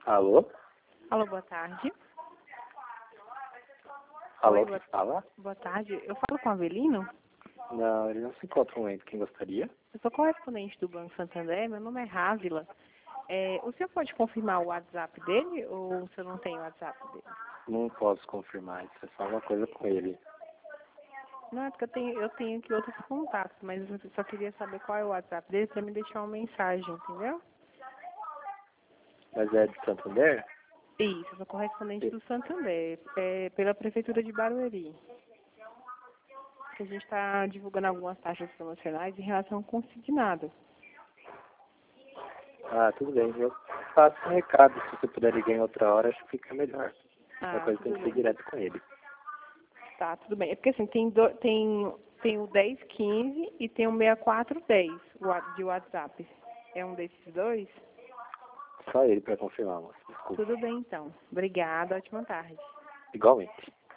Alô? Alô, boa tarde. Alô, Oi, quem fala? boa tarde. Eu falo com o Avelino? Não, ele não se encontra no momento. Quem gostaria? Eu sou correspondente do Banco Santander, meu nome é Rávila. O senhor pode confirmar o WhatsApp dele ou o senhor não tem o WhatsApp dele? Não posso confirmar, isso é só uma coisa com ele. Não, é porque eu tenho aqui outros contatos, mas eu só queria saber qual é o WhatsApp dele para me deixar uma mensagem, entendeu? Mas é de Santander? Isso, eu sou correspondente do Santander, pela Prefeitura de Barueri. A gente está divulgando algumas taxas promocionais em relação ao consignado. Ah, tudo bem. Eu passo um recado. Se você puder ligar em outra hora, acho que fica melhor. Uma coisa tem Tudo que ser bem. direto com ele. Tá, tudo bem. É porque assim, tem o 1015 e tem o 6410 de WhatsApp. É um desses dois? Só ele para confirmar, moça. Desculpa. Tudo bem, então. Obrigada, ótima tarde. Igualmente.